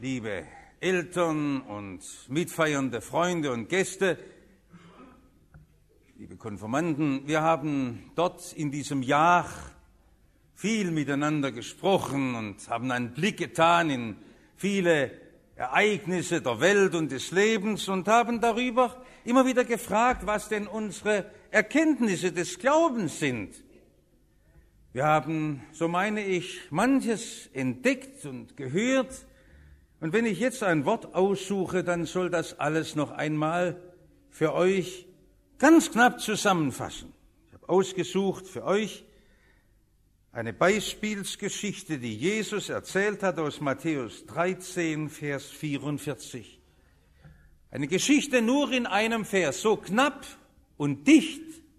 liebe Eltern und mitfeiernde Freunde und Gäste, liebe Konfirmanden, wir haben dort in diesem Jahr viel miteinander gesprochen und haben einen Blick getan in viele Ereignisse der Welt und des Lebens und haben darüber immer wieder gefragt, was denn unsere Erkenntnisse des Glaubens sind. Wir haben, so meine ich, manches entdeckt und gehört. Und wenn ich jetzt ein Wort aussuche, dann soll das alles noch einmal für euch ganz knapp zusammenfassen. Ich habe ausgesucht für euch eine Beispielsgeschichte, die Jesus erzählt hat aus Matthäus 13, Vers 44. Eine Geschichte nur in einem Vers, so knapp und dicht.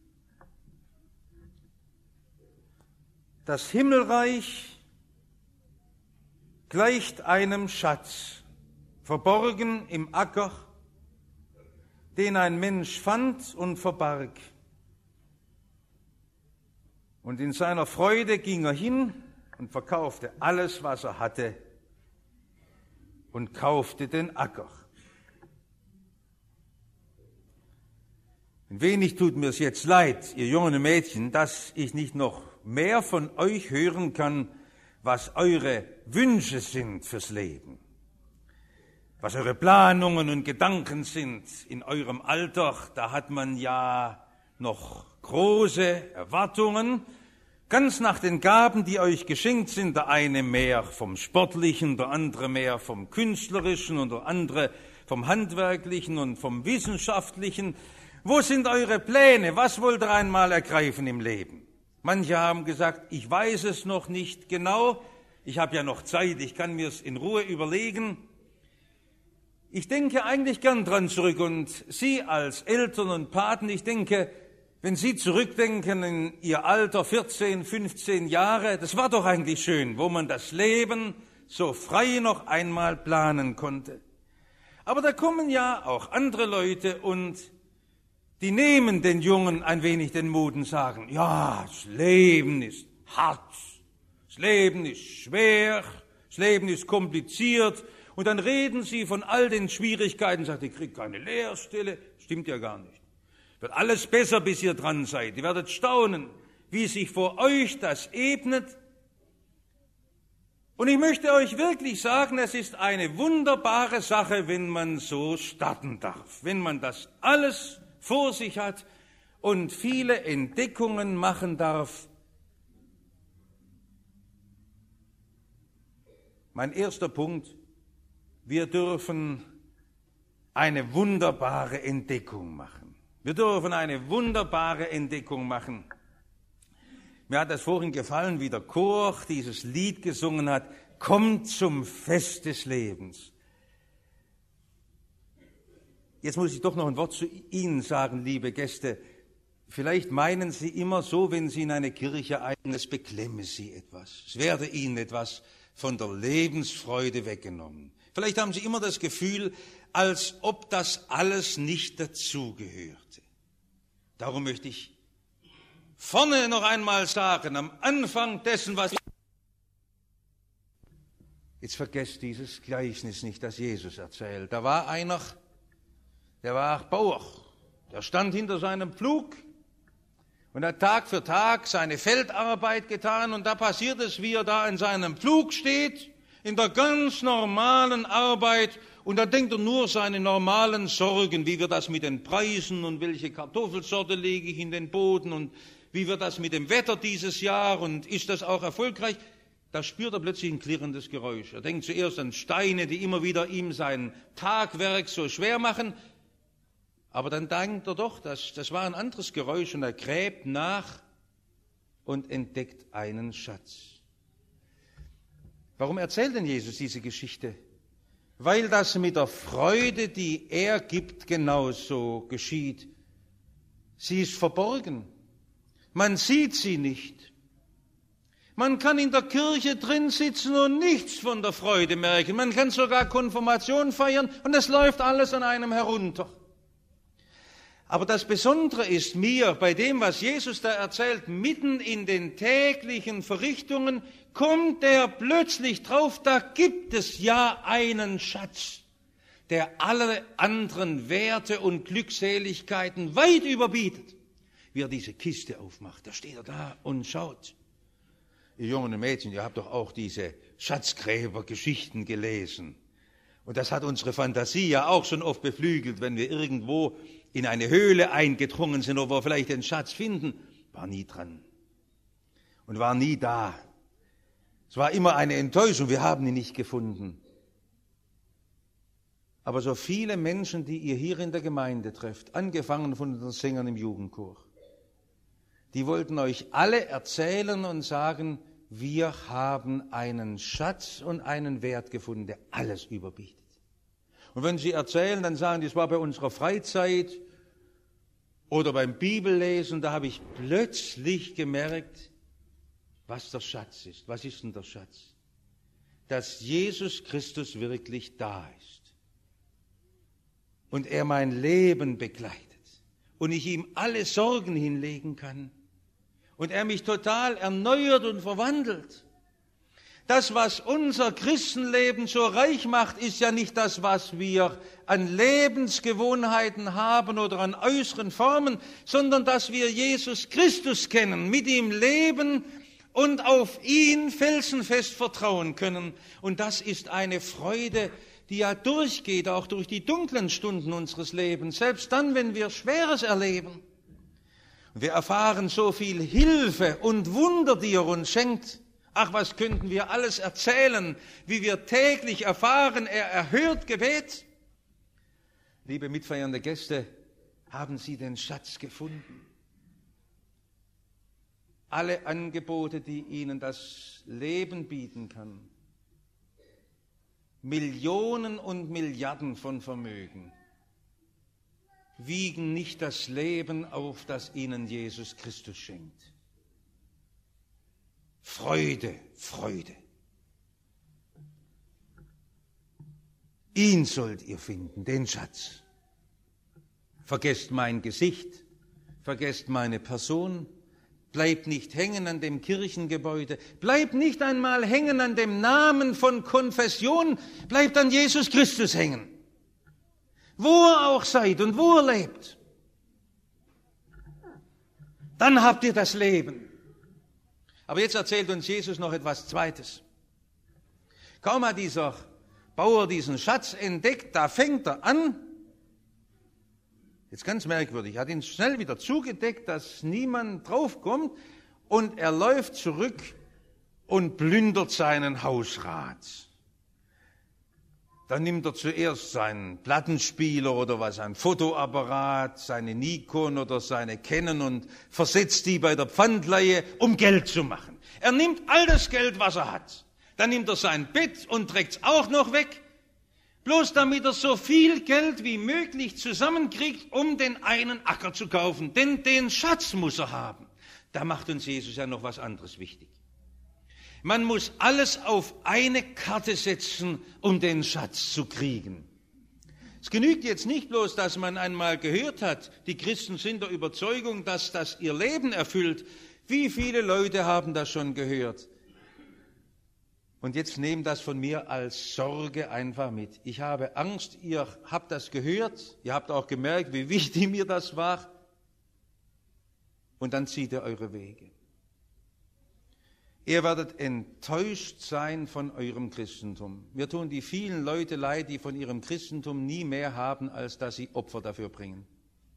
Das Himmelreich gleicht einem Schatz, verborgen im Acker, den ein Mensch fand und verbarg. Und in seiner Freude ging er hin und verkaufte alles, was er hatte, und kaufte den Acker. Ein wenig tut mir es jetzt leid, ihr jungen Mädchen, dass ich nicht noch mehr von euch hören kann, was eure Wünsche sind fürs Leben, was eure Planungen und Gedanken sind in eurem Alter. Da hat man ja noch große Erwartungen, ganz nach den Gaben, die euch geschenkt sind. Der eine mehr vom Sportlichen, der andere mehr vom Künstlerischen und der andere vom Handwerklichen und vom Wissenschaftlichen. Wo sind eure Pläne? Was wollt ihr einmal ergreifen im Leben? Manche haben gesagt, ich weiß es noch nicht genau, ich habe ja noch Zeit, ich kann mir es in Ruhe überlegen. Ich denke eigentlich gern dran zurück und Sie als Eltern und Paten, ich denke, wenn Sie zurückdenken in Ihr Alter, 14, 15 Jahre, das war doch eigentlich schön, wo man das Leben so frei noch einmal planen konnte. Aber da kommen ja auch andere Leute und die nehmen den Jungen ein wenig den Mut und sagen, ja, das Leben ist hart, das Leben ist schwer, das Leben ist kompliziert. Und dann reden sie von all den Schwierigkeiten, sagt, ihr kriegt keine Lehrstelle. Stimmt ja gar nicht. Wird alles besser, bis ihr dran seid. Ihr werdet staunen, wie sich vor euch das ebnet. Und ich möchte euch wirklich sagen, es ist eine wunderbare Sache, wenn man so starten darf, wenn man das alles vor sich hat und viele Entdeckungen machen darf. Mein erster Punkt, wir dürfen eine wunderbare Entdeckung machen. Wir dürfen eine wunderbare Entdeckung machen. Mir hat das vorhin gefallen, wie der Chor dieses Lied gesungen hat, kommt zum Fest des Lebens. Jetzt muss ich doch noch ein Wort zu Ihnen sagen, liebe Gäste. Vielleicht meinen Sie immer so, wenn Sie in eine Kirche eilen, es beklemme Sie etwas. Es werde Ihnen etwas von der Lebensfreude weggenommen. Vielleicht haben Sie immer das Gefühl, als ob das alles nicht dazugehörte. Darum möchte ich vorne noch einmal sagen, am Anfang dessen, was... Jetzt vergesst dieses Gleichnis nicht, das Jesus erzählt. Da war einer, der war Bauer, der stand hinter seinem Pflug und hat Tag für Tag seine Feldarbeit getan und da passiert es, wie er da in seinem Pflug steht, in der ganz normalen Arbeit und da denkt er nur seine normalen Sorgen, wie wird das mit den Preisen und welche Kartoffelsorte lege ich in den Boden und wie wird das mit dem Wetter dieses Jahr und ist das auch erfolgreich? Da spürt er plötzlich ein klirrendes Geräusch. Er denkt zuerst an Steine, die immer wieder ihm sein Tagwerk so schwer machen. Aber dann denkt er doch, das war ein anderes Geräusch und er gräbt nach und entdeckt einen Schatz. Warum erzählt denn Jesus diese Geschichte? Weil das mit der Freude, die er gibt, genauso geschieht. Sie ist verborgen. Man sieht sie nicht. Man kann in der Kirche drin sitzen und nichts von der Freude merken. Man kann sogar Konfirmation feiern und es läuft alles an einem herunter. Aber das Besondere ist mir, bei dem, was Jesus da erzählt, mitten in den täglichen Verrichtungen, kommt er plötzlich drauf, da gibt es ja einen Schatz, der alle anderen Werte und Glückseligkeiten weit überbietet. Wie er diese Kiste aufmacht, da steht er da und schaut. Ihr Jungen und Mädchen, ihr habt doch auch diese Schatzgräbergeschichten gelesen. Und das hat unsere Fantasie ja auch schon oft beflügelt, wenn wir irgendwo in eine Höhle eingedrungen sind, wo wir vielleicht den Schatz finden, war nie dran und war nie da. Es war immer eine Enttäuschung, wir haben ihn nicht gefunden. Aber so viele Menschen, die ihr hier in der Gemeinde trefft, angefangen von den Sängern im Jugendchor, die wollten euch alle erzählen und sagen, wir haben einen Schatz und einen Wert gefunden, der alles überbietet. Und wenn sie erzählen, dann sagen die, es war bei unserer Freizeit oder beim Bibellesen, da habe ich plötzlich gemerkt, was der Schatz ist. Was ist denn der Schatz? Dass Jesus Christus wirklich da ist und er mein Leben begleitet und ich ihm alle Sorgen hinlegen kann und er mich total erneuert und verwandelt. Das, was unser Christenleben so reich macht, ist ja nicht das, was wir an Lebensgewohnheiten haben oder an äußeren Formen, sondern dass wir Jesus Christus kennen, mit ihm leben und auf ihn felsenfest vertrauen können. Und das ist eine Freude, die ja durchgeht, auch durch die dunklen Stunden unseres Lebens, selbst dann, wenn wir Schweres erleben. Wir erfahren so viel Hilfe und Wunder, die er uns schenkt. Ach, was könnten wir alles erzählen, wie wir täglich erfahren, er erhört Gebet. Liebe mitfeiernde Gäste, haben Sie den Schatz gefunden? Alle Angebote, die Ihnen das Leben bieten kann, Millionen und Milliarden von Vermögen, wiegen nicht das Leben auf, das Ihnen Jesus Christus schenkt. Freude, Freude. Ihn sollt ihr finden, den Schatz. Vergesst mein Gesicht, vergesst meine Person, bleibt nicht hängen an dem Kirchengebäude, bleibt nicht einmal hängen an dem Namen von Konfession, bleibt an Jesus Christus hängen. Wo ihr auch seid und wo ihr lebt, dann habt ihr das Leben. Aber jetzt erzählt uns Jesus noch etwas Zweites. Kaum hat dieser Bauer diesen Schatz entdeckt, da fängt er an, jetzt ganz merkwürdig, hat ihn schnell wieder zugedeckt, dass niemand draufkommt, und er läuft zurück und plündert seinen Hausrat. Dann nimmt er zuerst seinen Plattenspieler oder was, ein Fotoapparat, seine Nikon oder seine Canon und versetzt die bei der Pfandleihe, um Geld zu machen. Er nimmt all das Geld, was er hat. Dann nimmt er sein Bett und trägt es auch noch weg, bloß damit er so viel Geld wie möglich zusammenkriegt, um den einen Acker zu kaufen. Denn den Schatz muss er haben. Da macht uns Jesus ja noch was anderes wichtig. Man muss alles auf eine Karte setzen, um den Schatz zu kriegen. Es genügt jetzt nicht bloß, dass man einmal gehört hat, die Christen sind der Überzeugung, dass das ihr Leben erfüllt. Wie viele Leute haben das schon gehört? Und jetzt nehmt das von mir als Sorge einfach mit. Ich habe Angst, ihr habt das gehört, ihr habt auch gemerkt, wie wichtig mir das war. Und dann zieht ihr eure Wege. Ihr werdet enttäuscht sein von eurem Christentum. Mir tun die vielen Leute leid, die von ihrem Christentum nie mehr haben, als dass sie Opfer dafür bringen.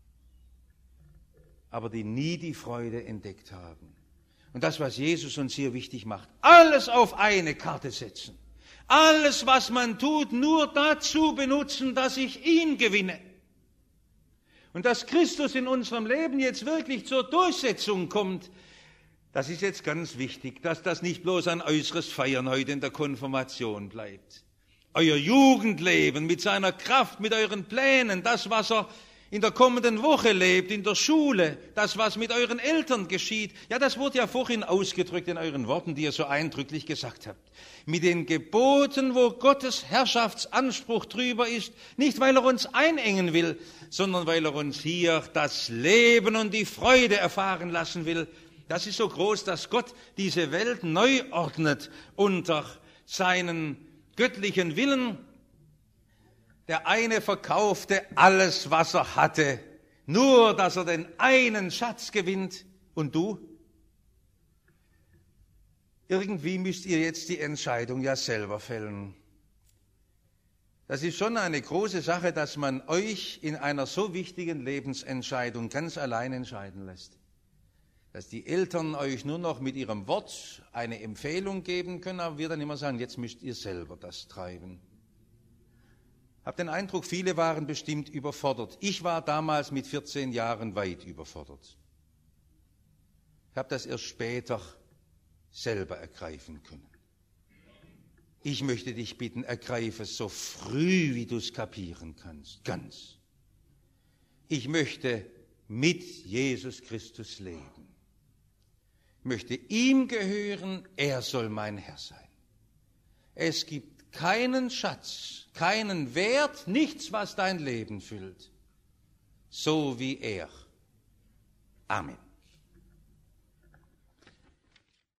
Aber die nie die Freude entdeckt haben. Und das, was Jesus uns hier wichtig macht, alles auf eine Karte setzen. Alles, was man tut, nur dazu benutzen, dass ich ihn gewinne. Und dass Christus in unserem Leben jetzt wirklich zur Durchsetzung kommt, das ist jetzt ganz wichtig, dass das nicht bloß ein äußeres Feiern heute in der Konfirmation bleibt. Euer Jugendleben mit seiner Kraft, mit euren Plänen, das, was er in der kommenden Woche lebt, in der Schule, das, was mit euren Eltern geschieht. Ja, das wurde ja vorhin ausgedrückt in euren Worten, die ihr so eindrücklich gesagt habt. Mit den Geboten, wo Gottes Herrschaftsanspruch drüber ist, nicht weil er uns einengen will, sondern weil er uns hier das Leben und die Freude erfahren lassen will. Das ist so groß, dass Gott diese Welt neu ordnet unter seinen göttlichen Willen. Der eine verkaufte alles, was er hatte, nur dass er den einen Schatz gewinnt. Und du? Irgendwie müsst ihr jetzt die Entscheidung ja selber fällen. Das ist schon eine große Sache, dass man euch in einer so wichtigen Lebensentscheidung ganz allein entscheiden lässt. Dass die Eltern euch nur noch mit ihrem Wort eine Empfehlung geben können, aber wir dann immer sagen, jetzt müsst ihr selber das treiben. Ich habe den Eindruck, viele waren bestimmt überfordert. Ich war damals mit 14 Jahren weit überfordert. Ich habe das erst später selber ergreifen können. Ich möchte dich bitten, ergreife es so früh, wie du es kapieren kannst, ganz. Ich möchte mit Jesus Christus leben. Ich möchte ihm gehören, er soll mein Herr sein. Es gibt keinen Schatz, keinen Wert, nichts, was dein Leben füllt, so wie er. Amen.